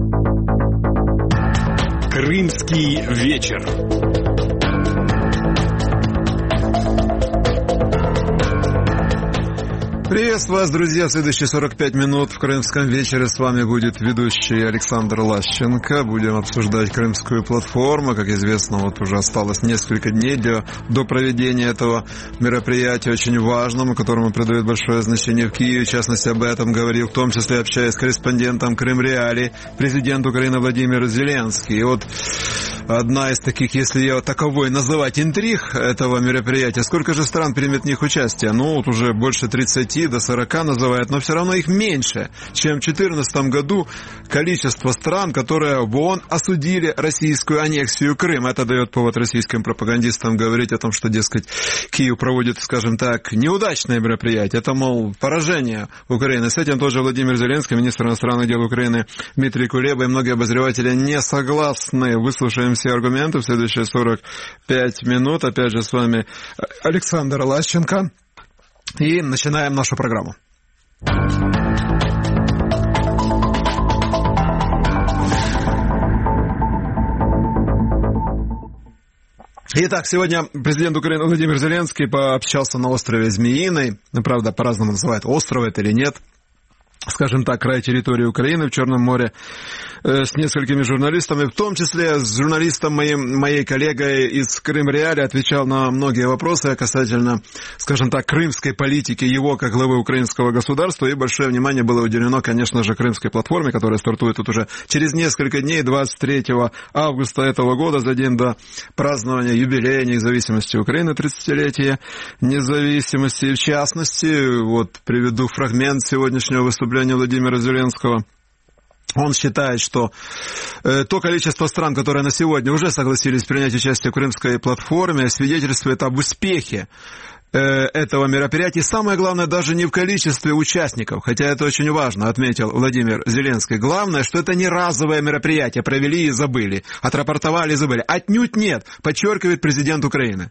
Крымский вечер. Приветствую вас, друзья. Следующие 45 минут в Крымском вечере с вами будет ведущий Александр Лащенко. Будем обсуждать Крымскую платформу. Как известно, вот уже осталось несколько дней до проведения этого мероприятия, очень важному, которому придает большое значение в Киеве. В частности, об этом говорил, в том числе общаясь с корреспондентом Крым-Реалии, президент Украины Владимир Зеленский. И вот одна из таких, если ее таковой называть, интриг этого мероприятия. Сколько же стран примет в них участие? Ну, вот уже больше 30 до 40 называют, но все равно их меньше, чем в 2014 году количество стран, которые в ООН осудили российскую аннексию Крыма. Это дает повод российским пропагандистам говорить о том, что, дескать, Киев проводит, скажем так, неудачное мероприятие. Это, мол, поражение Украины. С этим тоже Владимир Зеленский, министр иностранных дел Украины Дмитрий Кулеба и многие обозреватели не согласны. Выслушаем все аргументы в следующие 45 минут. Опять же, с вами Александр Лащенко. И начинаем нашу программу. Итак, сегодня президент Украины Владимир Зеленский пообщался на острове Змеиный. Ну, правда, по-разному называют, остров это или нет. Скажем так, край территории Украины в Черном море, с несколькими журналистами, в том числе с журналистом моей коллегой из Крым-Реалии, отвечал на многие вопросы касательно, скажем так, крымской политики его как главы украинского государства, и большое внимание было уделено, конечно же, Крымской платформе, которая стартует тут уже через несколько дней, 23 августа этого года, за день до празднования юбилея независимости Украины, 30-летия независимости. И в частности, вот приведу фрагмент сегодняшнего выступления Владимира Зеленского. Он считает, что то количество стран, которые на сегодня уже согласились принять участие в Крымской платформе, свидетельствует об успехе этого мероприятия. Самое главное даже не в количестве участников, хотя это очень важно, отметил Владимир Зеленский. Главное, что это не разовое мероприятие, провели и забыли, отрапортовали и забыли. Отнюдь нет, подчеркивает президент Украины.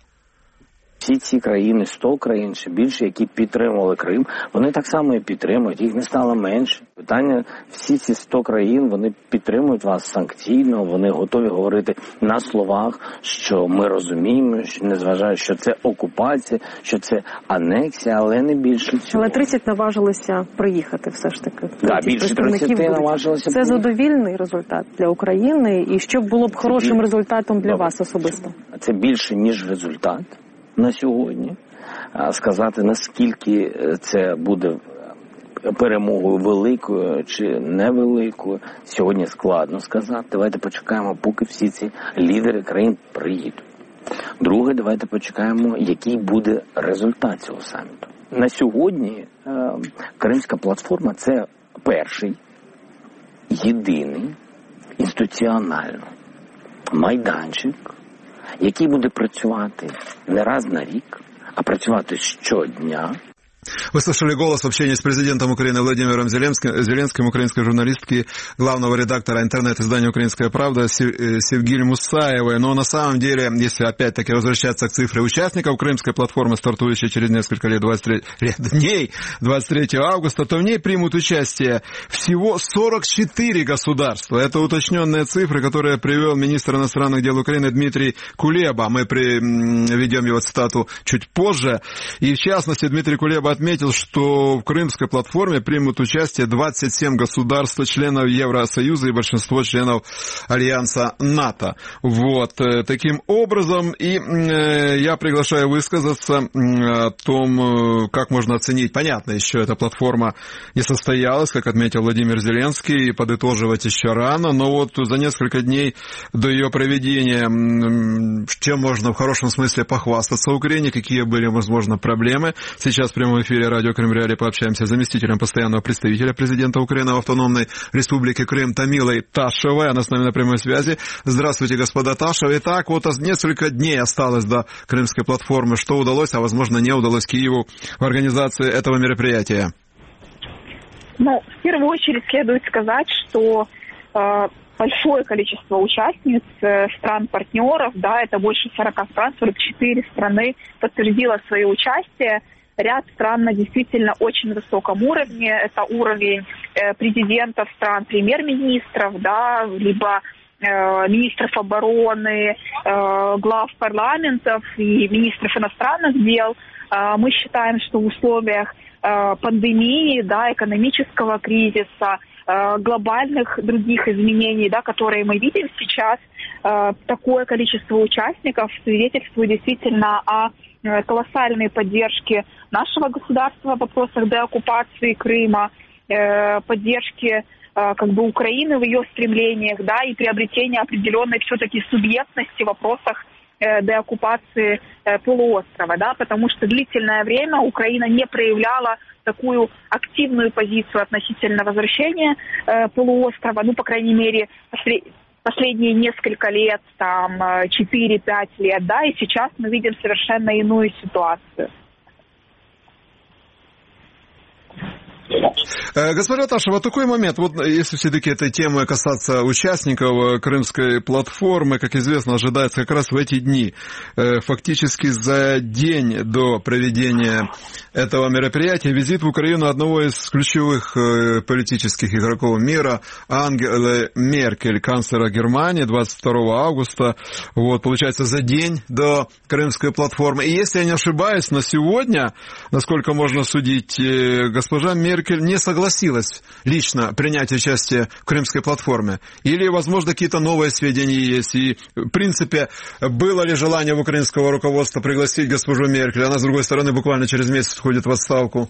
Всі ці країни, 100 країн чи більше, які підтримували Крим, вони так само і підтримують, їх не стало менше. Питання, всі ці 100 країн, вони підтримують вас санкційно, вони готові говорити на словах, що ми розуміємо, що незважаючи, що це окупація, що це анексія, але не більше цього. Але 30 наважилися приїхати все ж таки. Так, більше 30 наважилися. Це задовільний результат для України, і що було б хорошим результатом для вас особисто? Це більше, ніж результат. На сьогодні. Сказати, наскільки це буде перемогою великою чи невеликою, сьогодні складно сказати. Давайте почекаємо, поки всі ці лідери країн приїдуть. Друге, давайте почекаємо, який буде результат цього саміту. На сьогодні Кримська платформа – це перший, єдиний, інституціональний майданчик, який буде працювати не раз на рік, а працювати щодня. Вы слышали голос в общении с президентом Украины Владимиром Зеленским, украинской журналистки, главного редактора интернет-издания «Украинская правда» Севгиль Мусаевой. Но на самом деле, если опять-таки возвращаться к цифре участников Крымской платформы, стартующей через несколько дней, 23 августа, то в ней примут участие всего 44 государства. Это уточненные цифры, которые привел министр иностранных дел Украины Дмитрий Кулеба. Мы приведем его цитату чуть позже. И в частности, Дмитрий Кулеба отметил, что в Крымской платформе примут участие 27 государств, членов Евросоюза и большинство членов Альянса НАТО. Вот. Таким образом, и я приглашаю высказаться о том, как можно оценить. Понятно, еще эта платформа не состоялась, как отметил Владимир Зеленский, и подытоживать еще рано, но вот за несколько дней до ее проведения, чем можно в хорошем смысле похвастаться Украине, какие были, возможно, проблемы. Сейчас в прямом эфире радио Крым-Реалии пообщаемся с заместителем постоянного представителя президента Украины в Автономной Республике Крым Тамилой Ташевой. Она с нами на прямой связи. Здравствуйте, господа Ташевы. Итак, вот несколько дней осталось до Крымской платформы. Что удалось, а возможно не удалось Киеву в организации этого мероприятия? Ну, в первую очередь следует сказать, что большое количество участниц стран-партнеров, да, это больше 40 стран, 44 страны подтвердило свое участие ряд стран на действительно очень высоком уровне. Это уровень президентов стран, премьер-министров, да, либо министров обороны, глав парламентов и министров иностранных дел. Мы считаем, что в условиях пандемии, да, экономического кризиса, глобальных других изменений, да, которые мы видим сейчас, такое количество участников свидетельствует действительно о колоссальной поддержке нашего государства в вопросах деоккупации Крыма, поддержке как бы Украины в ее стремлениях, да, и приобретения определенной все-таки субъектности в вопросах деоккупации полуострова, да, потому что длительное время Украина не проявляла такую активную позицию относительно возвращения полуострова, ну, по крайней мере, последние несколько лет, там, 4-5 лет, да, и сейчас мы видим совершенно иную ситуацию. Госпожа Таша, вот такой момент, вот если все-таки этой темы касаться участников Крымской платформы, как известно, ожидается как раз в эти дни, фактически за день до проведения этого мероприятия, визит в Украину одного из ключевых политических игроков мира, Ангелы Меркель, канцлера Германии, 22 августа, вот, получается, за день до Крымской платформы. И если я не ошибаюсь, на сегодня, насколько можно судить, госпожа Меркель не согласилась лично принять участие в Крымской платформе? Или, возможно, какие-то новые сведения есть? И, в принципе, было ли желание у украинского руководства пригласить госпожу Меркель? Она, с другой стороны, буквально через месяц входит в отставку.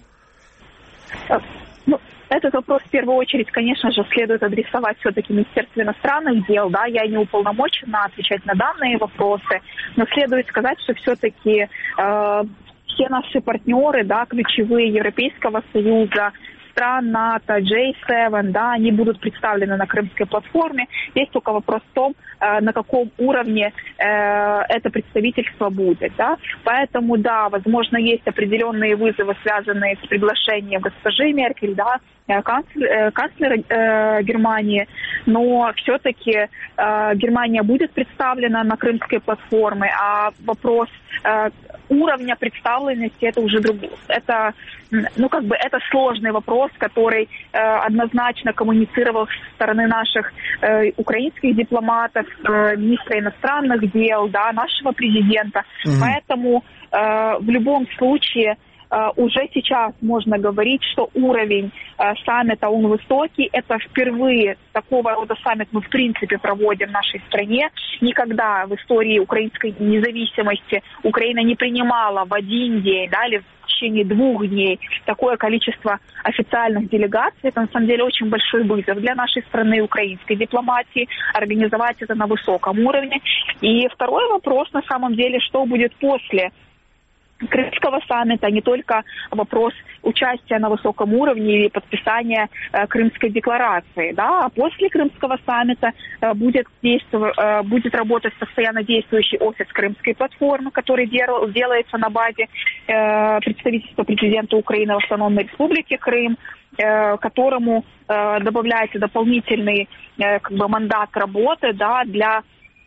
Ну, этот вопрос в первую очередь, конечно же, следует адресовать все-таки Министерству иностранных дел. Да, я не уполномочена отвечать на данные вопросы, но следует сказать, что все-таки все наши партнеры, да, ключевые Европейского Союза, стран НАТО, G7, да, они будут представлены на Крымской платформе. Есть только вопрос в том, на каком уровне это представительство будет. Да. Поэтому, да, возможно, есть определенные вызовы, связанные с приглашением госпожи Меркель, да, канцлера Германии, но все-таки Германия будет представлена на Крымской платформе, а вопрос уровня представленности это уже другой. Это, ну, как бы, это сложный вопрос, который однозначно коммуницировал со стороны наших украинских дипломатов, министра иностранных дел, да, нашего президента. Поэтому в любом случае уже сейчас можно говорить, что уровень саммита, он высокий. Это впервые такого рода саммит мы в принципе проводим в нашей стране. Никогда в истории украинской независимости Украина не принимала в один день, да, или в течение 2 дней такое количество официальных делегаций. Это на самом деле очень большой вызов для нашей страны, украинской дипломатии, организовать это на высоком уровне. И второй вопрос на самом деле, что будет после Крымского саммита, не только вопрос участия на высоком уровне и подписания Крымской декларации, да, а после Крымского саммита будет работать постоянно действующий офис Крымской платформы, который делается на базе представительства президента Украины в Автономной Республике Крым, которому добавляется дополнительный как бы мандат работы, да, для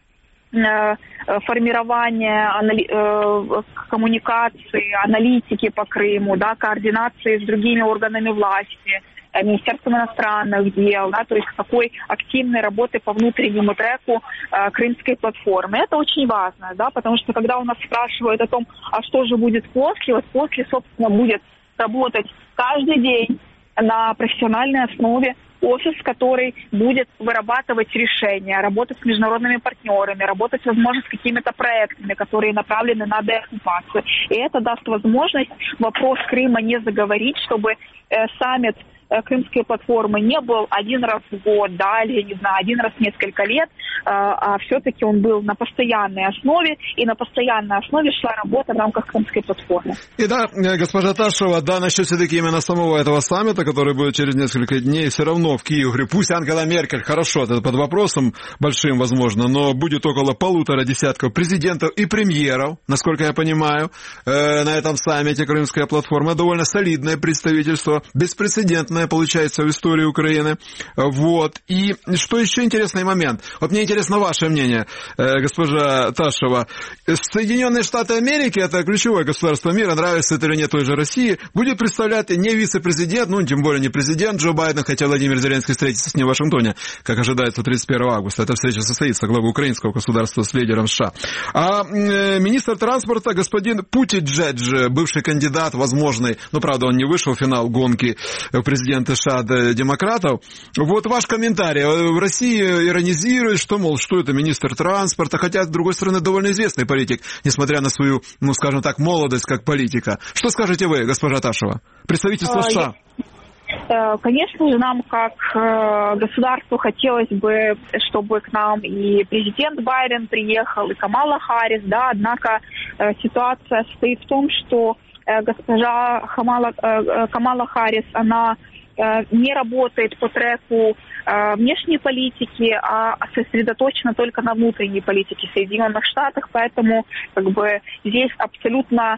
формирование коммуникации, аналитики по Крыму, да, координации с другими органами власти, Министерством иностранных дел, да, то есть такой активной работы по внутреннему треку Крымской платформы. Это очень важно, да, потому что когда у нас спрашивают о том, а что же будет после, вот после, собственно, будет работать каждый день на профессиональной основе офис, который будет вырабатывать решения, работать с международными партнерами, работать, возможно, с какими-то проектами, которые направлены на деоккупацию. И это даст возможность вопрос Крыма не заговорить, чтобы саммит Крымской платформы не был один раз в год, да, или, не знаю, один раз в несколько лет, а все-таки он был на постоянной основе, и на постоянной основе шла работа в рамках Крымской платформы. И да, госпожа Ташева, да, насчет все-таки именно самого этого саммита, который будет через несколько дней, все равно в Киеве, говорю, пусть Ангела Меркель, хорошо, это под вопросом большим, возможно, но будет около 1,5 десятков президентов и премьеров, насколько я понимаю, на этом саммите Крымская платформа, довольно солидное представительство, беспрецедентное единственное получается в истории Украины. Вот. И что еще интересный момент. Вот мне интересно ваше мнение, госпожа Ташева. Соединенные Штаты Америки, это ключевое государство мира, нравится это или нет той же России, будет представлять не вице-президент, ну, тем более не президент Джо Байден, хотя Владимир Зеленский встретится с ним в Вашингтоне, как ожидается 31 августа. Эта встреча состоится, главы украинского государства с лидером США. А министр транспорта господин Путиджедж, бывший кандидат, возможный, но, правда, он не вышел в финал гонки президента США демократов. Вот ваш комментарий. В России иронизирует, что, мол, что это министр транспорта, хотя, с другой стороны, довольно известный политик, несмотря на свою, ну, скажем так, молодость как политика. Что скажете вы, госпожа Ташева? Представительство США. Конечно же, нам как государству хотелось бы, чтобы к нам и президент Байден приехал, и Камала Харрис, да, однако ситуация состоит в том, что госпожа Камала Харрис, она не работает по треку внешней политики, а сосредоточена только на внутренней политике Соединенных Штатов, поэтому как бы здесь абсолютно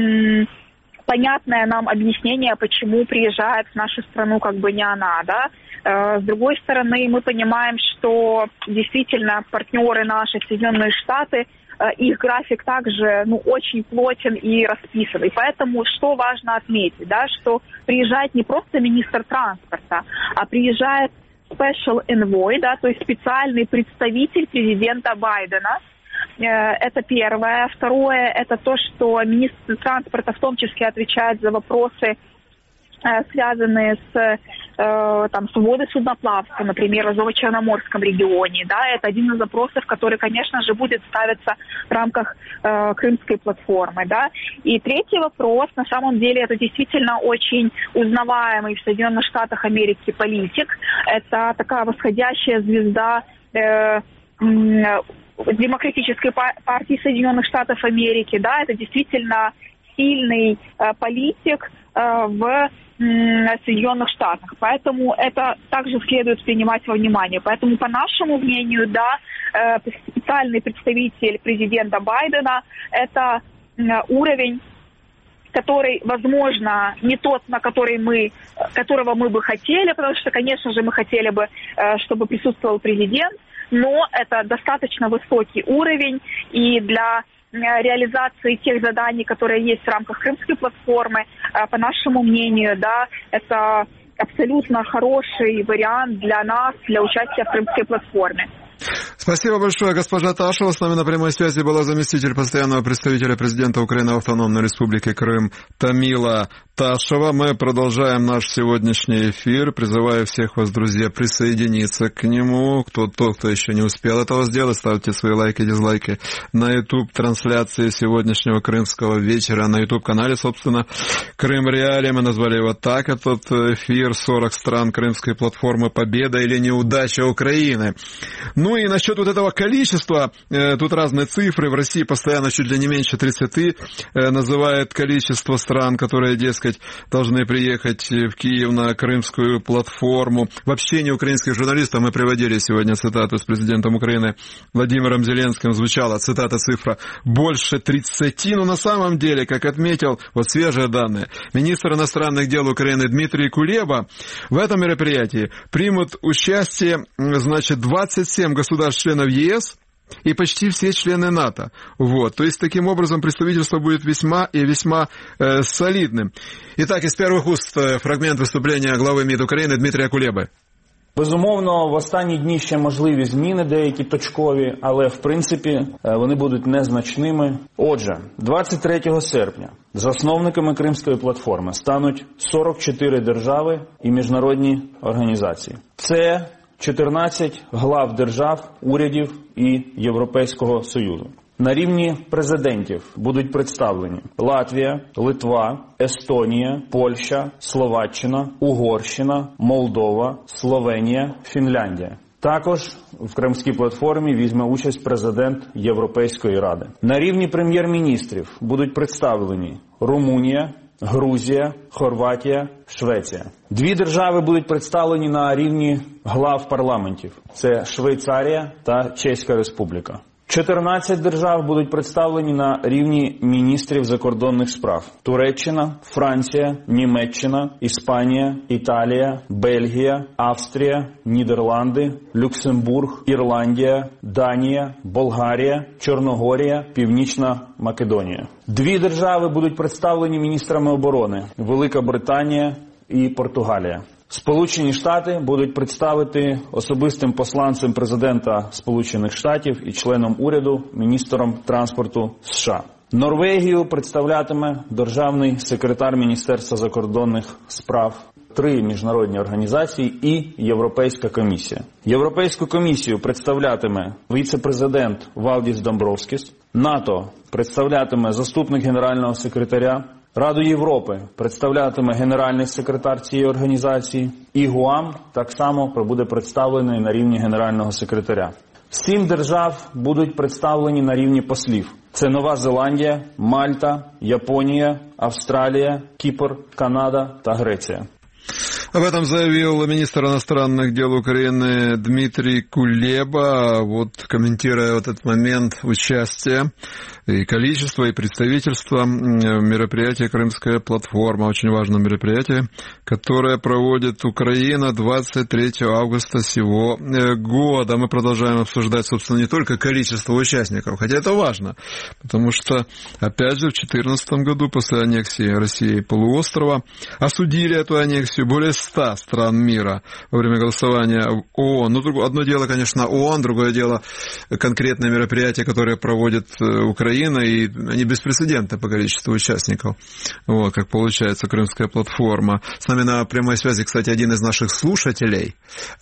понятное нам объяснение, почему приезжает в нашу страну как бы не она, да. С другой стороны, мы понимаем, что действительно партнеры наши, Соединенные Штаты, их график также, ну, очень плотен и расписан. И поэтому, что важно отметить, да, что приезжает не просто министр транспорта, а приезжает special envoy, да, то есть специальный представитель президента Байдена. Это первое. Второе, это то, что министр транспорта в том числе отвечает за вопросы, связанные с свободой судноплавства, например, в Азово-Черноморском регионе. Да, это один из вопросов, который, конечно же, будет ставиться в рамках Крымской платформы. Да. И третий вопрос, на самом деле, это действительно очень узнаваемый в Соединенных Штатах Америки политик. Это такая восходящая звезда Демократической партии Соединенных Штатов Америки, да, это действительно сильный политик в Соединенных Штатах. Поэтому это также следует принимать во внимание. Поэтому, по нашему мнению, да, специальный представитель президента Байдена – это уровень, который, возможно, не тот, на которого мы бы хотели, потому что, конечно же, мы хотели бы, чтобы присутствовал президент, но это достаточно высокий уровень, и для реализации тех заданий, которые есть в рамках Крымской платформы, по нашему мнению, да, это абсолютно хороший вариант для нас, для участия в Крымской платформе. Спасибо большое, госпожа Ташева. С нами на прямой связи была заместитель постоянного представителя президента Украины в Автономной Республике Крым Тамила Ташева. Мы продолжаем наш сегодняшний эфир. Призываю всех вас, друзья, присоединиться к нему. Тот, кто еще не успел этого сделать, ставьте свои лайки, дизлайки на YouTube-трансляции сегодняшнего крымского вечера. На YouTube-канале, собственно, Крым Реалии. Мы назвали его так, этот эфир. 40 стран Крымской платформы «Победа или неудача Украины». Ну и насчет вот этого количества, тут разные цифры, в России постоянно чуть ли не меньше 30 называют количество стран, которые, дескать, должны приехать в Киев на Крымскую платформу. В общении украинских журналистов мы приводили сегодня цитату с президентом Украины Владимиром Зеленским, звучала цитата, цифра больше 30, но на самом деле, как отметил, вот свежие данные, министр иностранных дел Украины Дмитрий Кулеба в этом мероприятии примут участие, значит, 27 государств-членов ЕС и почти все члены НАТО. Вот. То есть, таким образом, представительство будет весьма и весьма солидным. Итак, из первых уст фрагмент выступления главы МИД України Дмитрія Кулеби. Безумовно, в останні дні ще можливі зміни деякі точкові, але в принципі вони будуть незначними. Отже, 23 серпня засновниками Кримської платформи стануть 44 держави і міжнародні організації. Це 14 глав держав, урядів і Європейського Союзу. На рівні президентів будуть представлені Латвія, Литва, Естонія, Польща, Словаччина, Угорщина, Молдова, Словенія, Фінляндія. Також в Кримській платформі візьме участь президент Європейської Ради. На рівні прем'єр-міністрів будуть представлені Румунія, Грузія, Хорватія, Швеція. Дві держави будуть представлені на рівні глав парламентів. Це Швейцарія та Чеська Республіка. 14 держав будуть представлені на рівні міністрів закордонних справ. Туреччина, Франція, Німеччина, Іспанія, Італія, Бельгія, Австрія, Нідерланди, Люксембург, Ірландія, Данія, Болгарія, Чорногорія, Північна Македонія. 2 держави будуть представлені міністрами оборони – Велика Британія і Португалія. Сполучені Штати будуть представити особистим посланцем президента Сполучених Штатів і членом уряду міністром транспорту США. Норвегію представлятиме державний секретар Міністерства закордонних справ, 3 міжнародні організації і Європейська комісія. Європейську комісію представлятиме віце-президент Валдіс Домбровскіс, НАТО представлятиме заступник генерального секретаря, Раду Європи представлятиме генеральний секретар цієї організації, і ГУАМ так само буде представлений на рівні генерального секретаря. 7 держав будуть представлені на рівні послів. Це Нова Зеландія, Мальта, Японія, Австралія, Кіпр, Канада та Греція. Об этом заявил министр иностранных дел Украины Дмитрий Кулеба, вот комментируя вот этот момент участия и количества, и представительства в мероприятии «Крымская платформа», очень важное мероприятие, которое проводит Украина 23 августа сего года. Мы продолжаем обсуждать, собственно, не только количество участников, хотя это важно, потому что, опять же, в 2014 году после аннексии России полуострова осудили эту аннексию более 100 стран мира во время голосования в ООН. Ну, одно дело, конечно, ООН, другое дело конкретное мероприятие, которое проводит Украина, и они беспрецедентны по количеству участников. Вот, как получается, Крымская платформа. С нами на прямой связи, кстати, один из наших слушателей,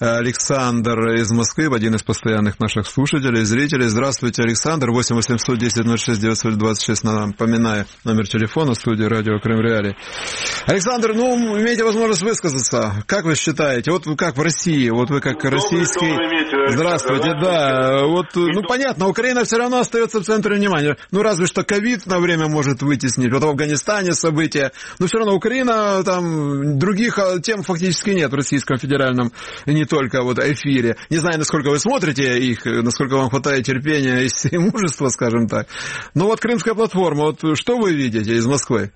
Александр из Москвы, один из постоянных наших слушателей, зрителей. Здравствуйте, Александр. 8 810 06 926, напоминаю, номер телефона студии радио Крым Реалии. Александр, ну, имеете возможность высказаться. Как вы считаете, вот вы как в России, вот вы как российский... Здравствуйте, да. Вот, ну, понятно, Украина все равно остается в центре внимания. Ну, разве что ковид на время может вытеснить. Вот в Афганистане события. Но все равно Украина, там, других тем фактически нет в Российском федеральном, и не только вот эфире. Не знаю, насколько вы смотрите их, насколько вам хватает терпения и мужества, скажем так. Но вот Крымская платформа, вот что вы видите из Москвы?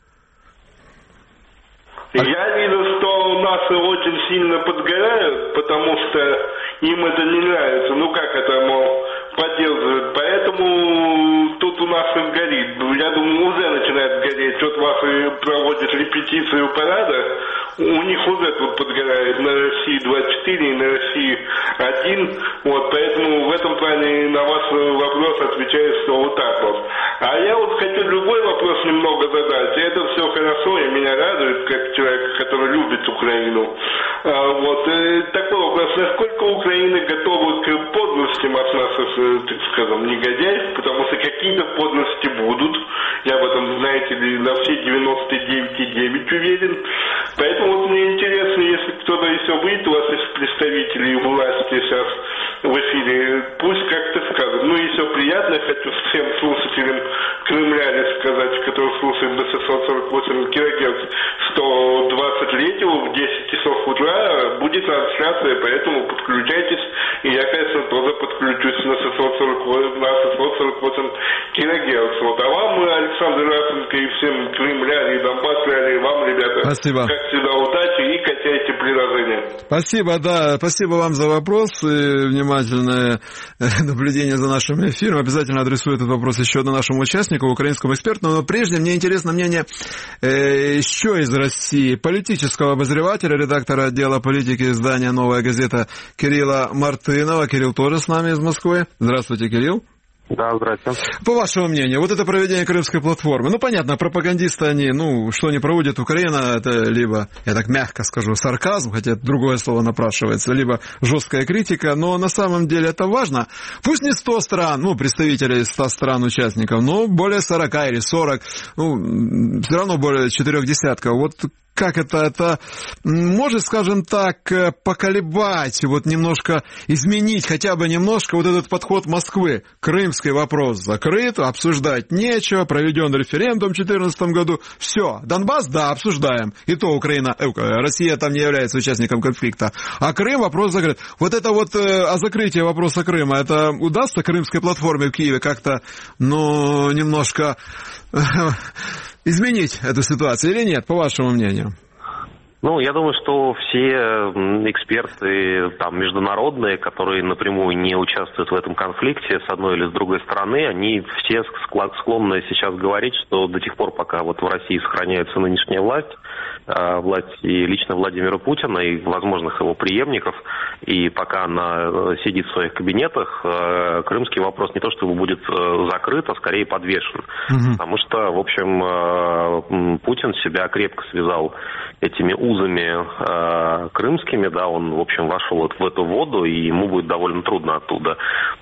Я вижу, что наши очень сильно подгорают, потому что им это не нравится. Ну как это, мол, поддерживают. Поэтому тут у нас и горит. Я думаю, уже начинает гореть. Вот ваши проводят репетицию парада, у них уже тут подгорает на России 24 и на России 1. Вот, поэтому в этом плане на ваш вопрос отвечаю, что вот так вот. А я вот хочу другой вопрос немного задать. И это все хорошо, и меня радует, как человек, который любит Украину. Вот, такой вопрос. Насколько Украина готова к подлостям от наших, так скажем, негодяев? Потому что какие-то подлости будут. Я в этом, знаете ли, на все 99,9 уверен. Поэтому вот мне интересно, если кто-то еще выйдет, у вас есть представители власти сейчас в эфире, пусть как-то скажут. Ну и еще приятно, хочу всем слушателям Крымля сказать, которые слушают до 648 кГц, что 23-го в 10 часов утра будет трансляция, поэтому подключайтесь. И я, конечно, тоже подключусь на 648 кГц. Вот. А вам, Александр Расенко, и всем Крымля, и Донбасс, и вам, ребята, спасибо. Как всегда, удачи и качайте приложение. Спасибо, да, спасибо вам за вопрос и внимательное наблюдение за нашим эфиром. Обязательно адресую этот вопрос еще одному нашему участнику, украинскому эксперту. Но прежде мне интересно мнение еще из России политического обозревателя, редактора отдела политики издания «Новая газета» Кирилла Мартынова. Кирилл тоже с нами из Москвы. Здравствуйте, Кирилл. Да, здравствуйте. По вашему мнению, вот это проведение Крымской платформы, ну, понятно, пропагандисты они, ну, что они проводят Украина, это либо, я так мягко скажу, сарказм, хотя другое слово напрашивается, либо жесткая критика, но на самом деле это важно. Пусть не 100 стран, ну, представителей 100 стран участников, но более 40 или 40, ну, все равно более 4 десятков. Вот как это может, скажем так, поколебать, вот немножко изменить, хотя бы немножко вот этот подход Москвы. Крымский вопрос закрыт, обсуждать нечего, проведен референдум в 2014 году, все, Донбасс, да, обсуждаем, и то Россия там не является участником конфликта, а Крым вопрос закрыт. Вот это вот о закрытии вопроса Крыма, это удастся Крымской платформе в Киеве как-то, немножко изменить эту ситуацию или нет, по вашему мнению? Я думаю, что все эксперты международные, которые напрямую не участвуют в этом конфликте с одной или с другой стороны, они все склонны сейчас говорить, что до тех пор, пока вот в России сохраняется нынешняя власть и лично Владимира Путина и возможных его преемников, и пока она сидит в своих кабинетах, крымский вопрос не то чтобы будет закрыт, а скорее подвешен. Потому что, в общем, Путин себя крепко связал этими узами крымскими, он, в общем, вошел в эту воду, и ему будет довольно трудно оттуда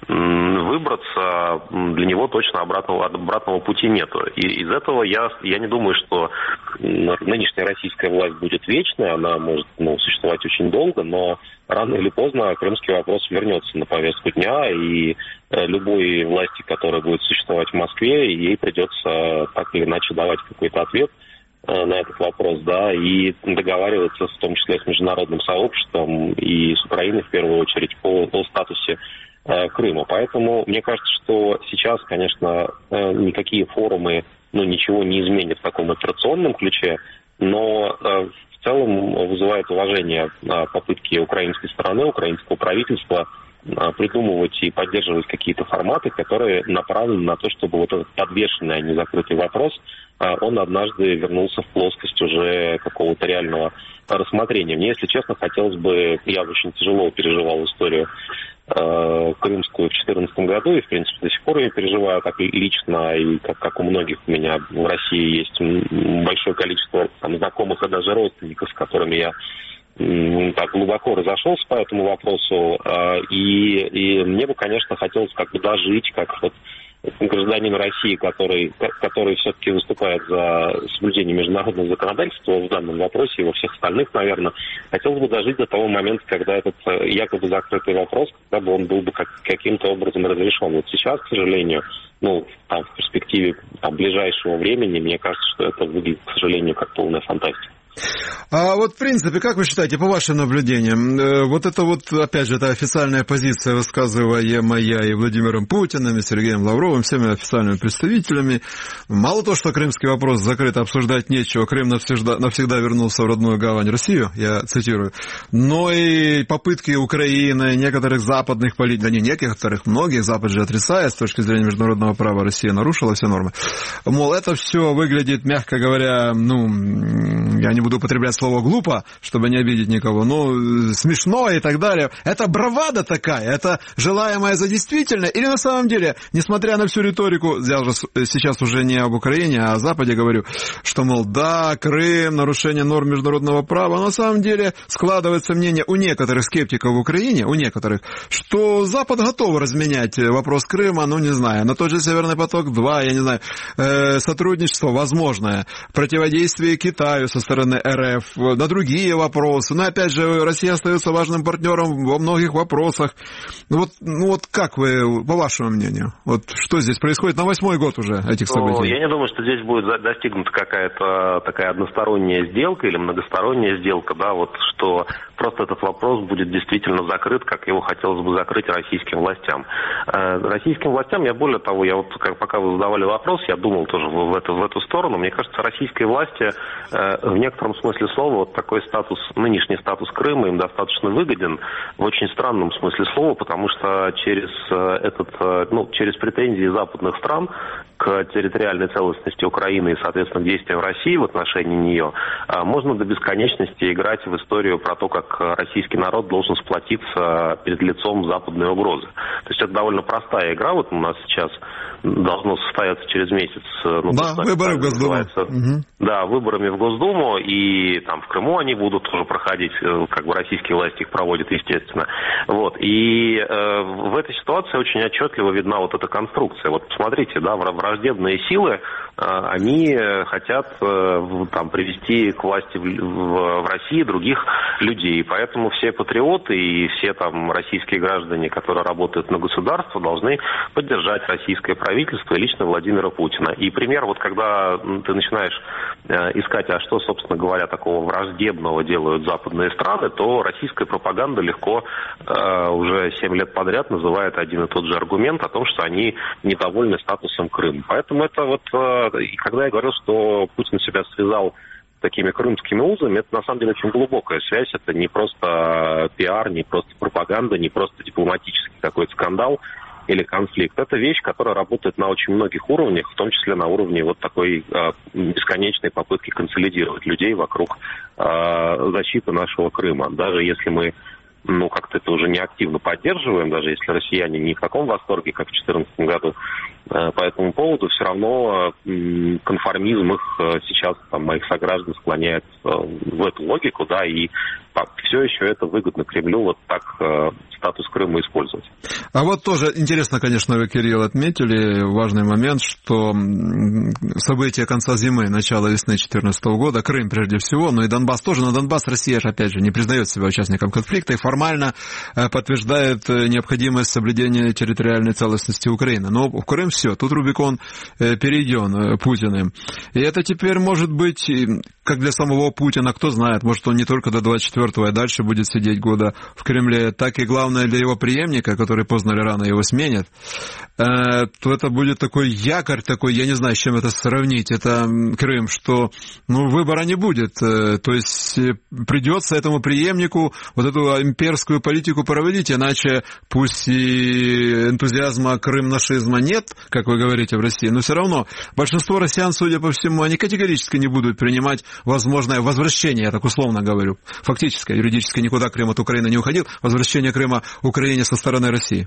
выбраться. Для него точно обратного пути нету. И из этого я не думаю, что нынешняя российская власть будет вечной, она может существовать очень долго, но рано или поздно крымский вопрос вернется на повестку дня, и любой власти, которая будет существовать в Москве, ей придется так или иначе давать какой-то ответ на этот вопрос, и договариваться, в том числе с международным сообществом и с Украиной, в первую очередь, по статусе Крыма. Поэтому мне кажется, что сейчас, конечно, никакие форумы ничего не изменят в таком операционном ключе, но в целом вызывает уважение попытки украинской стороны, украинского правительства придумывать и поддерживать какие-то форматы, которые направлены на то, чтобы вот этот подвешенный, а не закрытый вопрос, он однажды вернулся в плоскость уже какого-то реального рассмотрения. Мне, если честно, хотелось бы, я очень тяжело переживал историю крымскую в 2014 году, и, в принципе, до сих пор я переживаю так лично, и как у многих у меня в России есть большое количество знакомых и даже родственников, с которыми я так глубоко разошелся по этому вопросу, и мне бы, конечно, хотелось дожить, как гражданин России, который все-таки выступает за соблюдение международного законодательства в данном вопросе и во всех остальных, наверное, хотелось бы дожить до того момента, когда этот якобы закрытый вопрос, когда бы он был бы каким-то образом разрешен. Вот сейчас, к сожалению, в перспективе ближайшего времени, мне кажется, что это выглядит, к сожалению, как полная фантастика. А вот, в принципе, как вы считаете, по вашим наблюдениям, вот это вот, опять же, это официальная позиция, высказываемая и Владимиром Путиным, и Сергеем Лавровым, всеми официальными представителями, мало того, что крымский вопрос закрыт, обсуждать нечего, Крым навсегда вернулся в родную гавань Россию, я цитирую, но и попытки Украины, некоторых западных политиков, да не некоторых, многих, Запад же отрицает, с точки зрения международного права, Россия нарушила все нормы, мол, это все выглядит, мягко говоря, я не буду употреблять слово «глупо», чтобы не обидеть никого, смешно и так далее. Это бравада такая, это желаемое за действительное, или на самом деле, несмотря на всю риторику, я же сейчас уже не об Украине, а о Западе говорю, что, мол, да, Крым, нарушение норм международного права, но на самом деле складывается мнение у некоторых скептиков в Украине, что Запад готов разменять вопрос Крыма, не знаю, на тот же Северный поток-2, я не знаю, сотрудничество возможное, противодействие Китаю со стороны РФ, на другие вопросы. Но, опять же, Россия остается важным партнером во многих вопросах. Вот как вы, по вашему мнению, что здесь происходит на 8-й год уже этих событий? Я не думаю, что здесь будет достигнута какая-то такая односторонняя сделка или многосторонняя сделка, что просто этот вопрос будет действительно закрыт, как его хотелось бы закрыть российским властям. Российским властям, более того, пока вы задавали вопрос, я думал тоже в эту сторону. Мне кажется, российской власти в некотором смысле слова такой нынешний статус Крыма им достаточно выгоден, в очень странном смысле слова, потому что через претензии западных стран к территориальной целостности Украины и, соответственно, к действиям России в отношении нее, можно до бесконечности играть в историю про то, как российский народ должен сплотиться перед лицом западной угрозы. То есть это довольно простая игра. У нас сейчас должно состояться через месяц. Выборы в Госдуму. Да, выборами в Госдуму, и в Крыму они будут тоже проходить, российские власти их проводят, естественно. И в этой ситуации очень отчетливо видна эта конструкция. Посмотрите, в враждебные силы, они хотят там привести к власти в России других людей. Поэтому все патриоты и все там российские граждане, которые работают на государство, должны поддержать российское правительство и лично Владимира Путина. И пример, вот когда ты начинаешь искать, а что, собственно говоря, такого враждебного делают западные страны, то российская пропаганда легко уже 7 лет подряд называет один и тот же аргумент о том, что они недовольны статусом Крыма. Поэтому это вот, и когда я говорил, что Путин себя связал с такими крымскими узами, это на самом деле очень глубокая связь, это не просто пиар, не просто пропаганда, не просто дипломатический какой-то скандал или конфликт. Это вещь, которая работает на очень многих уровнях, в том числе на уровне вот такой бесконечной попытки консолидировать людей вокруг защиты нашего Крыма. Даже если мы как-то это уже не активно поддерживаем, даже если россияне не в таком восторге, как в 2014 году по этому поводу, все равно конформизм их сейчас, моих сограждан, склоняет в эту логику, да, и все еще это выгодно Кремлю вот так статус Крыма использовать. А вот тоже интересно, конечно, вы, Кирилл, отметили важный момент, что события конца зимы, начала весны 2014 года, Крым прежде всего, но и Донбасс тоже, но Донбасс Россия же, опять же, не признает себя участником конфликта и формально подтверждает необходимость соблюдения территориальной целостности Украины. Но в Крым все, тут Рубикон перейден Путиным. И это теперь может быть, как для самого Путина, кто знает, может он не только до 24-го, а дальше будет сидеть года в Кремле, так и главное для его преемника, который поздно или рано его сменит, то это будет такой якорь, такой, я не знаю, с чем это сравнить, это Крым, что выбора не будет, то есть придется этому преемнику вот эту имперскую политику проводить, иначе пусть и энтузиазма крым-нашизма нет, как вы говорите, в России, но все равно большинство россиян, судя по всему, они категорически не будут принимать возможное возвращение, я так условно говорю, фактически, юридически никуда Крым от Украины не уходил, возвращение Крыма Украине со стороны России.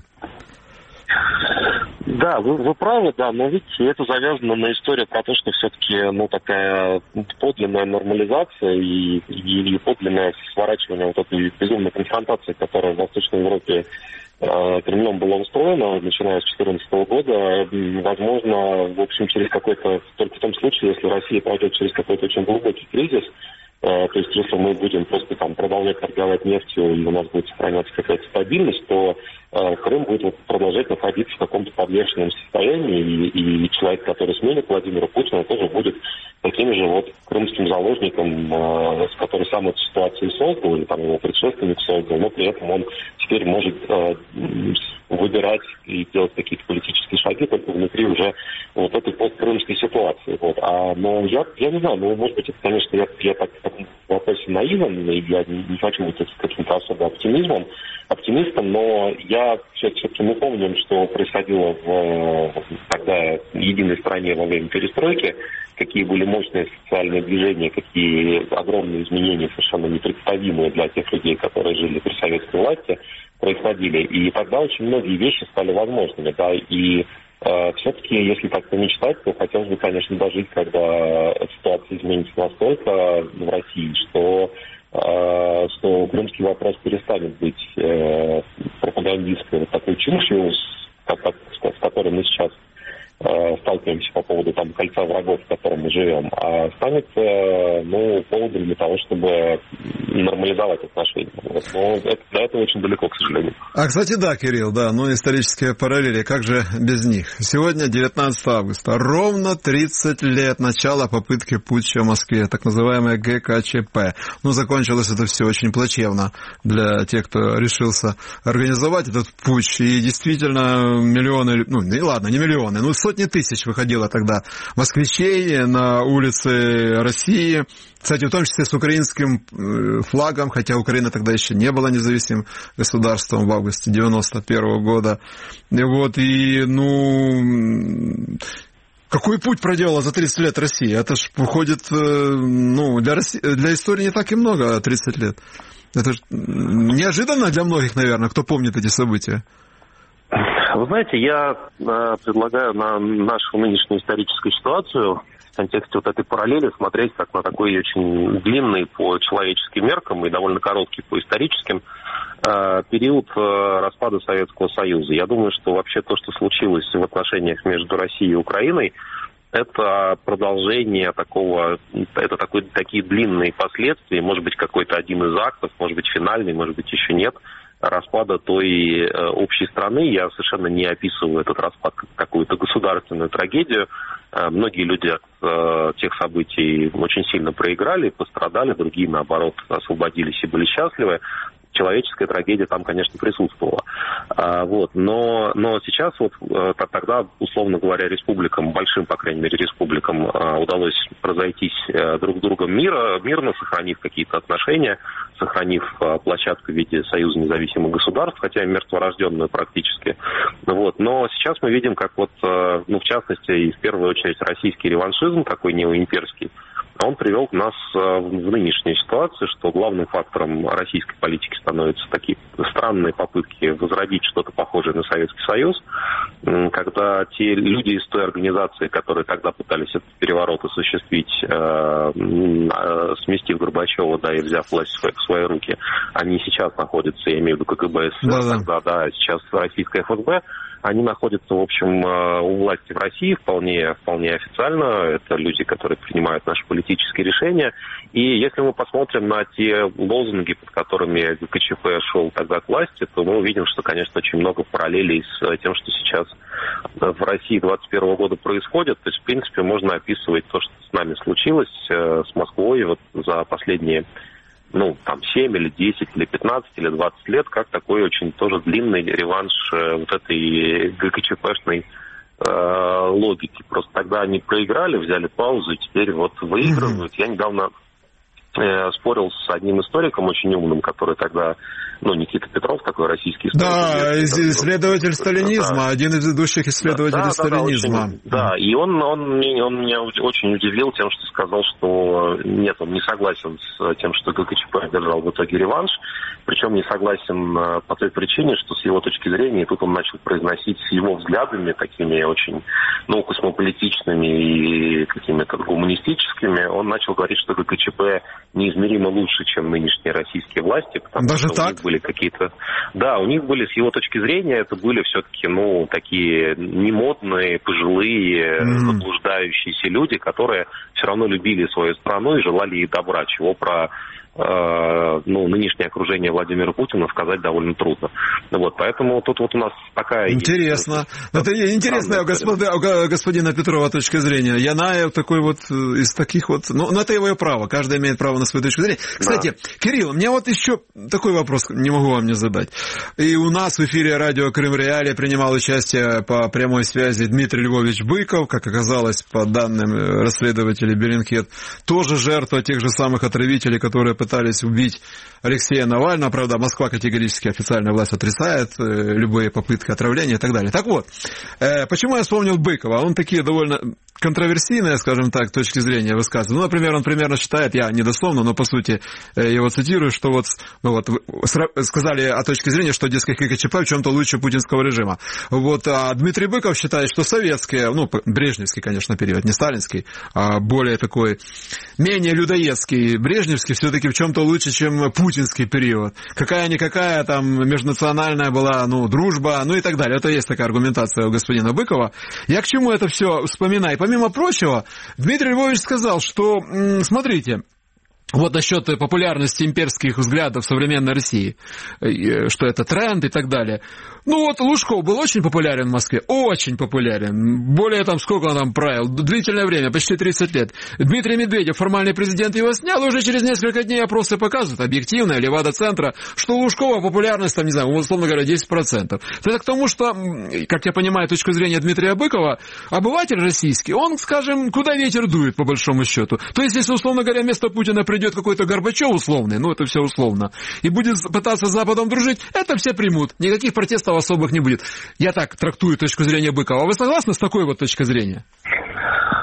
Да, вы правы, да, но видите, это завязано на историю про то, что все-таки, такая подлинная нормализация и подлинное сворачивание вот этой безумной конфронтации, которая в Восточной Европе Кремлем была устроена, начиная с 2014 года, возможно, в общем, через какой-то, только в том случае, если Россия пройдет через какой-то очень глубокий кризис, то есть если мы будем просто продолжать торговать нефтью и у нас будет сохраняться какая-то стабильность, то Крым будет продолжать находиться в каком-то подвешенном состоянии, и человек, который сменит Владимира Путина, тоже будет таким же крымским заложником, с которым сам эту ситуацию создал, или его предшественник создал, но при этом он теперь может выбирать и делать какие-то политические шаги только внутри уже этой посткрымской ситуации. Но я не знаю, может быть, это, конечно, я так в вопросе наивен, и я не хочу быть каким-то особо оптимистом, но все-таки мы помним, что происходило в тогда единой стране во время перестройки, какие были мощные социальные движения, какие огромные изменения, совершенно непредставимые для тех людей, которые жили при советской власти, происходили. И тогда очень многие вещи стали возможными, да, и все-таки, если так-то мечтать, то хотелось бы, конечно, дожить, когда ситуация изменится настолько в России, что крымский вопрос перестанет быть пропагандистской такой чушью, с которой мы сейчас сталкиваемся по поводу кольца врагов, в котором мы живем, а станет поводом для того, чтобы нормализовать отношения. Но до этого очень далеко, к сожалению. Кстати, да, Кирилл, да, исторические параллели, как же без них? Сегодня 19 августа, ровно 30 лет начала попытки путча в Москве, так называемая ГКЧП. Закончилось это все очень плачевно для тех, кто решился организовать этот путч, и действительно миллионы, не миллионы, сотни тысяч выходило тогда москвичей на улицы России, кстати, в том числе с украинским флагом, хотя Украина тогда еще не была независимым государством в августе 91 года. Какой путь проделала за 30 лет Россия? Это ж выходит, для истории не так и много 30 лет. Это ж неожиданно для многих, наверное, кто помнит эти события. Вы знаете, я предлагаю на нашу нынешнюю историческую ситуацию в контексте этой параллели смотреть как на такой очень длинный по человеческим меркам и довольно короткий по историческим период распада Советского Союза. Я думаю, что вообще то, что случилось в отношениях между Россией и Украиной, это продолжение такие длинные последствия, может быть, какой-то один из актов, может быть, финальный, может быть, еще нет, распада той общей страны. Я совершенно не описываю этот распад как какую-то государственную трагедию. Многие люди от тех событий очень сильно проиграли, пострадали, другие, наоборот, освободились и были счастливы. Человеческая трагедия там, конечно, присутствовала. Но сейчас тогда, условно говоря, республикам, большим, по крайней мере, республикам удалось разойтись друг с другом мирно, сохранив какие-то отношения, сохранив площадку в виде Союза независимых государств, хотя и мертворожденную практически. Но сейчас мы видим, как в частности, и в первую очередь российский реваншизм, такой неоимперский, он привел нас в нынешнюю ситуацию, что главным фактором российской политики становятся такие странные попытки возродить что-то похожее на Советский Союз, когда те люди из той организации, которые тогда пытались этот переворот осуществить, сместив Горбачева, и взяв власть в свои руки, они сейчас находятся, я имею в виду КГБ СССР, тогда, сейчас российская ФСБ, они находятся, в общем, у власти в России вполне официально. Это люди, которые принимают наши политические решения. И если мы посмотрим на те лозунги, под которыми ГКЧП шел тогда к власти, то мы увидим, что, конечно, очень много параллелей с тем, что сейчас в России 2021 года происходит. То есть, в принципе, можно описывать то, что с нами случилось, с Москвой за последние 7 или 10, или 15, или 20 лет, как такой очень тоже длинный реванш этой ГКЧПшной логики. Просто тогда они проиграли, взяли паузу и теперь выигрывают. Я недавно спорил с одним историком очень умным, который тогда, Никита Петров, такой российский историк. Да, исследователь сталинизма, один из ведущих исследователей сталинизма. И он меня очень удивил тем, что сказал, что нет, он не согласен с тем, что ГКЧП одержал в итоге реванш, причем не согласен по той причине, что с его точки зрения, и тут он начал произносить с его взглядами, такими очень, космополитичными и какими-то гуманистическими, он начал говорить, что ГКЧП неизмеримо лучше, чем нынешние российские власти, потому даже что так? у них были какие-то... Да, у них были, с его точки зрения, это были все-таки, такие немодные, пожилые, заблуждающиеся люди, которые все равно любили свою страну и желали ей добра, чего про нынешнее окружение Владимира Путина сказать довольно трудно. Поэтому тут у нас такая... Интересно. Это интересная у господина Петрова точка зрения. Янаев такой из таких это его право. Каждый имеет право на свою точку зрения. Кстати, Кирилл, мне еще такой вопрос не могу вам не задать. И у нас в эфире радио Крым Реалии принимал участие по прямой связи Дмитрий Львович Быков, как оказалось, по данным расследователя Bellingcat, тоже жертва тех же самых отравителей, которые пытались убить Алексея Навального. Правда, Москва категорически, официальная власть отрицает любые попытки отравления и так далее. Так вот, почему я вспомнил Быкова? Он такие довольно контроверсийные, скажем так, точки зрения высказывает. Например, он примерно считает, я недословно, но по сути его цитирую, что сказали о точке зрения, что, дескать, ГКЧП в чем-то лучше путинского режима. А Дмитрий Быков считает, что советский, брежневский, конечно, период, не сталинский, а более такой, менее людоедский, брежневский все-таки в чем-то лучше, чем путинский период. Какая-никакая там межнациональная была, дружба, и так далее. Это есть такая аргументация у господина Быкова. Я к чему это все вспоминаю? Помимо прочего, Дмитрий Львович сказал, что, смотрите, насчет популярности имперских взглядов в современной России, что это тренд и так далее. Лужков был очень популярен в Москве, очень популярен. Более сколько он там правил, длительное время, почти 30 лет. Дмитрий Медведев, формальный президент, его снял, и уже через несколько дней опросы показывают, объективно, Левада-центра, что у Лужкова популярность, условно говоря, 10%. Это к тому, что, как я понимаю, точку зрения Дмитрия Быкова, обыватель российский, он, скажем, куда ветер дует, по большому счету. То есть, если, условно говоря, вместо Путина придет какой-то Горбачев условный, это все условно, и будет пытаться с Западом дружить, это все примут. Никаких протестов особых не будет. Я так трактую точку зрения Быкова. А вы согласны с такой точкой зрения?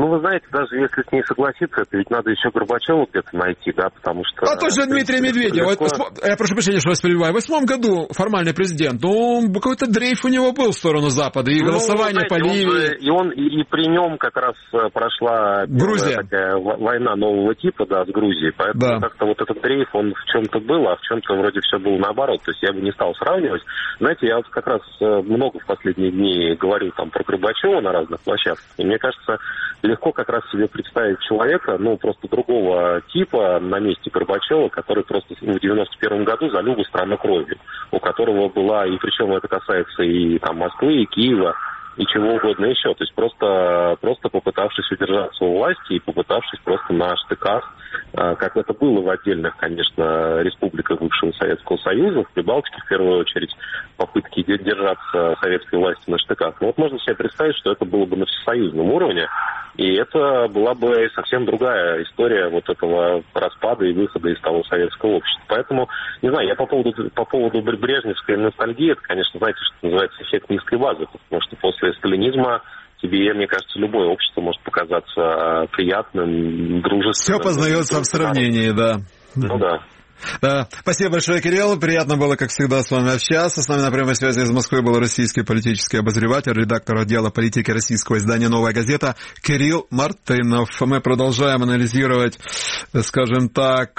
Ну, вы знаете, даже если с ней согласиться, это ведь надо еще Горбачева где-то найти, да, потому что... А тот же Дмитрий Медведев, я прошу прощения, что вас перебиваю, в 2008 году формальный президент, ну, какой-то дрейф у него был в сторону Запада, и голосование по Ливии. И при нем как раз прошла такая война нового типа, да, с Грузией, поэтому как-то вот этот дрейф, он в чем-то был, а в чем-то вроде все было наоборот, то есть я бы не стал сравнивать. Знаете, я вот как раз много в последние дни говорю там про Горбачева на разных площадках, и мне кажется, легко как раз себе представить человека, ну, просто другого типа на месте Горбачева, который просто в 91 году залил бы страну кровью, у которого была, и причем это касается и там Москвы, и Киева, и чего угодно еще. То есть просто попытавшись удержаться у власти и попытавшись просто на штыках, как это было в отдельных, конечно, республиках бывшего Советского Союза, в Прибалтике в первую очередь, попытки держаться советской власти на штыках. Но вот можно себе представить, что это было бы на всесоюзном уровне, и это была бы совсем другая история вот этого распада и выхода из того советского общества. Поэтому, не знаю, я по поводу брежневской ностальгии, это, конечно, знаете, что называется эффект низкой базы, потому что после сталинизма тебе, мне кажется, любое общество может показаться приятным, дружественным. Все познается в сравнении, да. Ну да. Да. Спасибо большое, Кирилл. Приятно было, как всегда, с вами общаться. С нами на прямой связи из Москвы был российский политический обозреватель, редактор отдела политики российского издания «Новая газета» Кирилл Мартынов. Мы продолжаем анализировать, скажем так,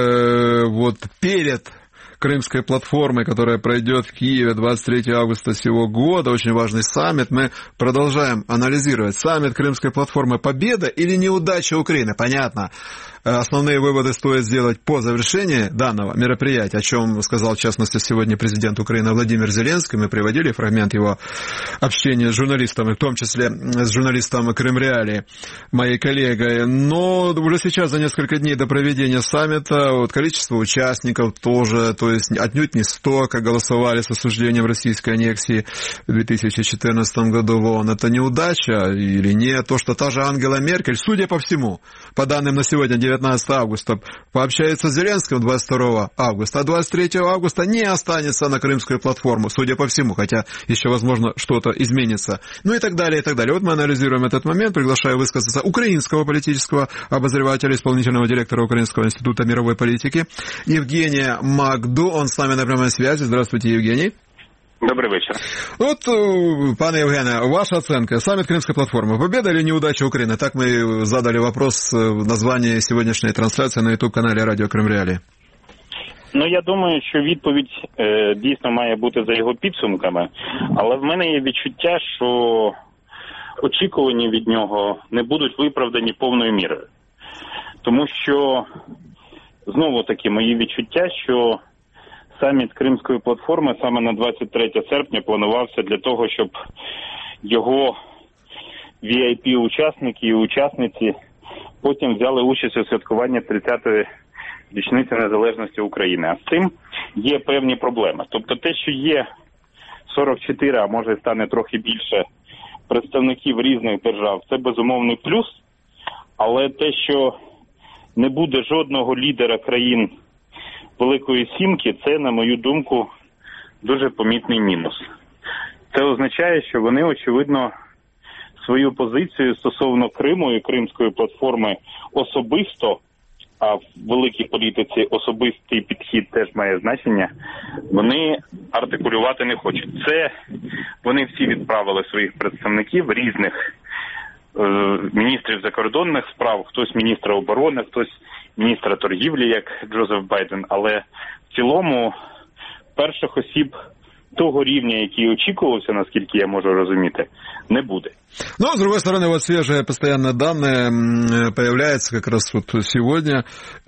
вот перед Крымской платформой, которая пройдет в Киеве 23 августа сего года. Очень важный саммит. Мы продолжаем анализировать. Саммит Крымской платформы — победа или неудача Украины? Понятно. Основные выводы стоит сделать по завершении данного мероприятия, о чем сказал, в частности, сегодня президент Украины Владимир Зеленский. Мы приводили фрагмент его общения с журналистами, в том числе с журналистом Крымреалии, моей коллегой. Но уже сейчас, за несколько дней до проведения саммита, вот количество участников тоже, то есть отнюдь не 100, как голосовали с осуждением российской аннексии в 2014 году в ООН. Это неудача или нет? То, что та же Ангела Меркель, судя по всему, по данным на сегодня, 19 августа, пообщается с Зеленским 22 августа, а 23 августа не останется на Крымскую платформу, судя по всему, хотя еще, возможно, что-то изменится. Ну и так далее, и так далее. Вот мы анализируем этот момент. Приглашаю высказаться украинского политического обозревателя, исполнительного директора Украинского института мировой политики Евгения Магду. Он с нами на прямой связи. Здравствуйте, Евгений. Добрый вечер. Вот, пане Евгене, ваша оценка. Саммит Крымской платформы. Победа или неудача Украины? Так мы задали вопрос в названии сегодняшней трансляции на YouTube-каналі Радіо Крим-Реалії. Ну, я думаю, що відповідь дійсно має бути за його підсумками. Але в мене є відчуття, що очікування від нього не будуть виправдані повною мірою. Тому що, знову-таки, мої відчуття, що саміт Кримської платформи саме на 23 серпня планувався для того, щоб його VIP-учасники і учасниці потім взяли участь у святкуванні 30-ї річниці незалежності України. А з цим є певні проблеми. Тобто те, що є 44, а може стане трохи більше представників різних держав, це безумовний плюс, але те, що не буде жодного лідера країн Великої Сімки, це, на мою думку, дуже помітний мінус. Це означає, що вони, очевидно, свою позицію стосовно Криму і Кримської платформи особисто, а в великій політиці особистий підхід теж має значення, вони артикулювати не хочуть. Це вони всі відправили своїх представників різних міністрів закордонних справ, хтось міністра оборони, хтось міністра торгівлі, як Джозеф Байден, але в цілому перших осіб того рівня, який очікувався, наскільки я можу розуміти, не буде. Но, с другой стороны, вот свежие постоянно данные появляются как раз вот сегодня.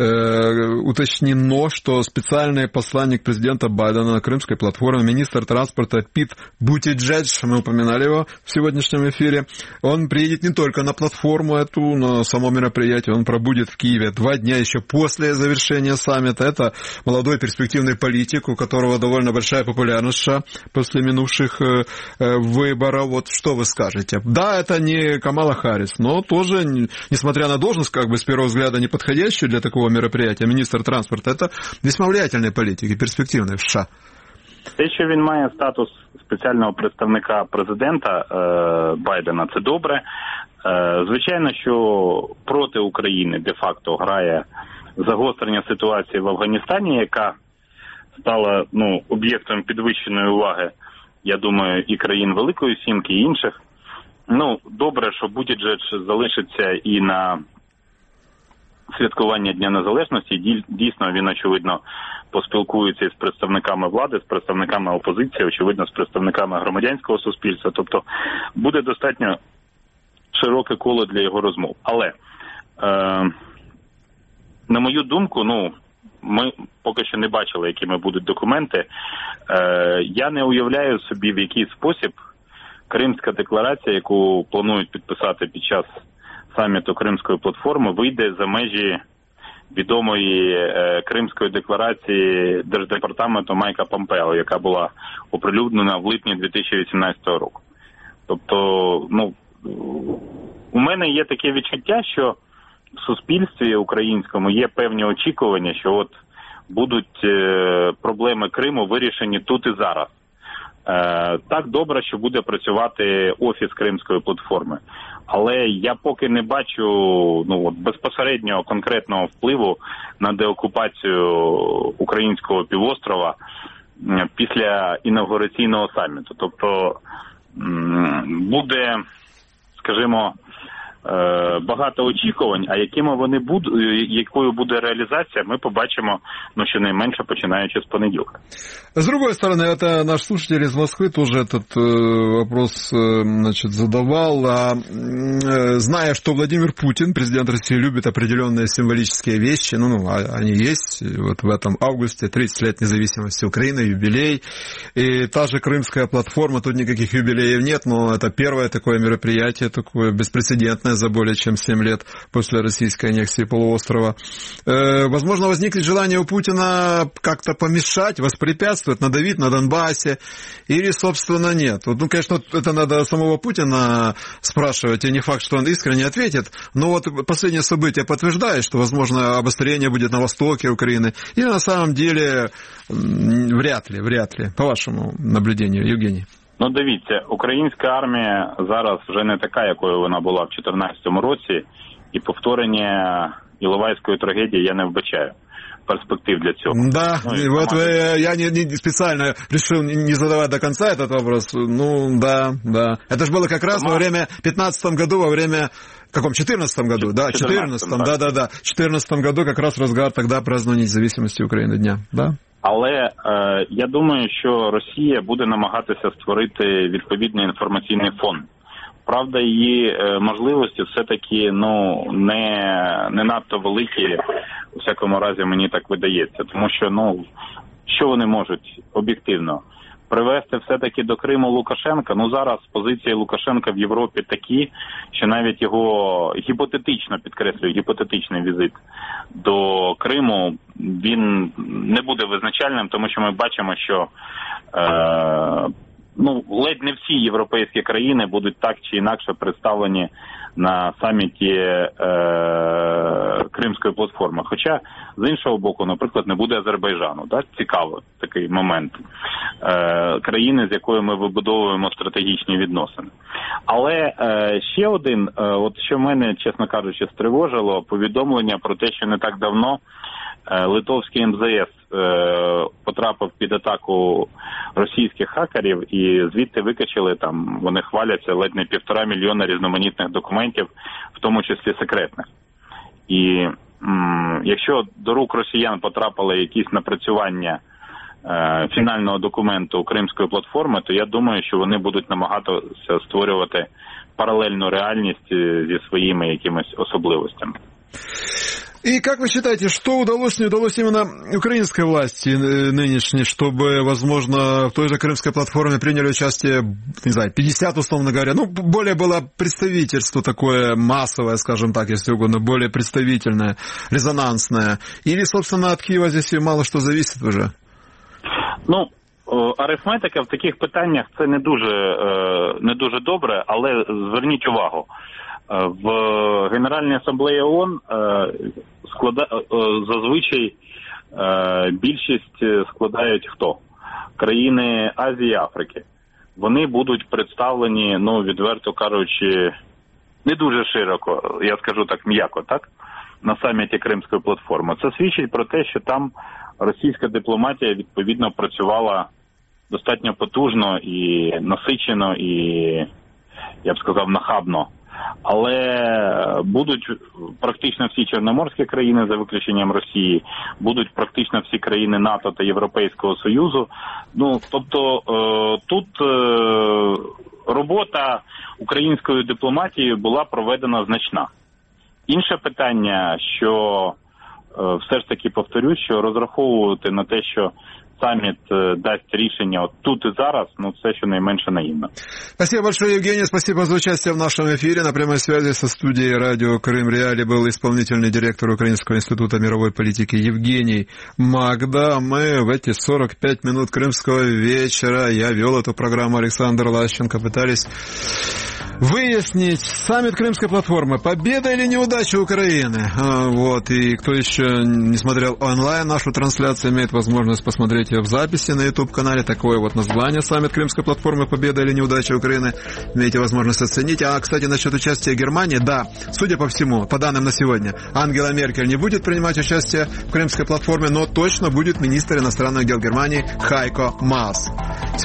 Уточнено, что специальный посланник президента Байдена на Крымской платформе, министр транспорта Пит Бутиджедж, мы упоминали его в сегодняшнем эфире, он приедет не только на платформу эту, но само мероприятие, он пробудет в Киеве 2 дня еще после завершения саммита. Это молодой перспективный политик, у которого довольно большая популярность после минувших выборов. Вот что вы скажете? Да, это не Камала Харрис, но тоже, несмотря на должность, как бы с первого взгляда не подходящую для такого мероприятия, министр транспорта, это весьма влиятельный политик и перспективный в США. Те, що він має статус спеціального представника президента Байдена, це добре. Звичайно, що проти України де-факто грає загострення ситуації в Афганістані, яка стала об'єктом підвищеної уваги, я думаю, і країн Великої Сімки, і інших. Добре, що Бутіджедж залишиться і на святкування Дня Незалежності. Дійсно, він, очевидно, поспілкується із представниками влади, з представниками опозиції, очевидно, з представниками громадянського суспільства. Тобто буде достатньо широке коло для його розмов. Але, на мою думку, ми поки що не бачили, якими будуть документи. Я не уявляю собі, в який спосіб Кримська декларація, яку планують підписати під час саміту Кримської платформи, вийде за межі відомої Кримської декларації Держдепартаменту Майка Помпео, яка була оприлюднена в липні 2018 року. Тобто, у мене є таке відчуття, що в суспільстві українському є певні очікування, що от будуть проблеми Криму вирішені тут і зараз. Так добре, що буде працювати офіс Кримської платформи. Але я поки не бачу безпосереднього конкретного впливу на деокупацію українського півострова після інавгураційного саміту. Тобто буде, скажімо, багато очікувань, а якою буде реалізація, мы побачимо, щонайменше починаючи с понедельника. С другой стороны, это наш слушатель из Москвы тоже этот вопрос задавал. Зная, что Владимир Путин, президент России, любит определенные символические вещи, они есть, вот в этом августе 30 лет независимости Украины, юбилей, и та же Крымская платформа, тут никаких юбилеев нет, но это первое такое мероприятие, такое беспрецедентное за более чем 7 лет после российской аннексии полуострова. Возможно, возникнет желание у Путина как-то помешать, воспрепятствовать, надавить на Донбассе, или, собственно, нет. Конечно, это надо самого Путина спрашивать, и не факт, что он искренне ответит, но последнее событие подтверждает, что, возможно, обострение будет на востоке Украины, или на самом деле вряд ли, по вашему наблюдению, Евгений. Дивіться, українська армія зараз вже не така, якою вона була в 2014 році, і повторення Іловайської трагедії я не вбачаю перспектив для цього. Да, я не специально решил не задавать до конца этот вопрос. Да. Это же было как раз во время, в 2015 году, во время, в каком, 2014 году? Да, 2014, да. В 2014 году как раз разгар тогда празднования независимости Украины дня, да? Але я думаю, що Росія буде намагатися створити відповідний інформаційний фон. Правда, її можливості все-таки не надто великі, у всякому разі мені так видається. Тому що, що вони можуть об'єктивно? Привести все-таки до Криму Лукашенка? Зараз позиції Лукашенка в Європі такі, що навіть його гіпотетичний візит до Криму, він не буде визначальним, тому що ми бачимо, що ледь не всі європейські країни будуть так чи інакше представлені на саміті Кримської платформи. Хоча, з іншого боку, наприклад, не буде Азербайджану. Так? Цікавий такий момент. Країни, з якою ми вибудовуємо стратегічні відносини. Але ще один, що мене, чесно кажучи, стривожило, повідомлення про те, що не так давно литовський МЗС потрапив під атаку російських хакерів і звідти викачали, вони хваляться, ледь не 1,5 мільйона різноманітних документів, в тому числі секретних. І якщо до рук росіян потрапили якісь напрацювання фінального документу Кримської платформи, то я думаю, що вони будуть намагатися створювати паралельну реальність зі своїми якимись особливостями. И как вы считаете, что удалось, не удалось именно украинской власти нынешней, чтобы, возможно, в той же Крымской платформе приняли участие, 50, условно говоря, более было представительство такое массовое, скажем так, если угодно, более представительное, резонансное, или, собственно, от Киева здесь мало что зависит уже? Арифметика в таких питаннях це не дуже добре, але зверніть увагу. В Генеральній асамблеї ООН зазвичай більшість складають хто? Країни Азії і Африки. Вони будуть представлені, відверто кажучи, не дуже широко, я скажу так м'яко, так, на саміті Кримської платформи. Це свідчить про те, що там російська дипломатія, відповідно, працювала достатньо потужно і насичено, і, я б сказав, нахабно. Але будуть практично всі чорноморські країни, за виключенням Росії, будуть практично всі країни НАТО та Європейського Союзу. Ну, тобто тут робота українською дипломатією була проведена значна. Інше питання, що все ж таки повторюсь, що розраховувати на те, що саммит даст решение вот тут и зараз, ну, це щонайменше наивно. Спасибо большое, Евгений. Спасибо за участие в нашем эфире. На прямой связи со студией радио Крым Реали был исполнительный директор Украинского института мировой политики Евгений Магда. Мы в эти 45 минут крымского вечера, я вел эту программу, Александр Лащенко, пытались выяснить, саммит Крымской платформы, победа или неудача Украины. Вот, и кто еще не смотрел онлайн нашу трансляцию, имеет возможность посмотреть ее в записи на YouTube-канале. Такое вот название: саммит Крымской платформы, победа или неудача Украины. Имеете возможность оценить. А, кстати, насчет участия Германии, да, судя по всему, по данным на сегодня, Ангела Меркель не будет принимать участие в Крымской платформе, но точно будет министр иностранных дел Германии Хайко Маас.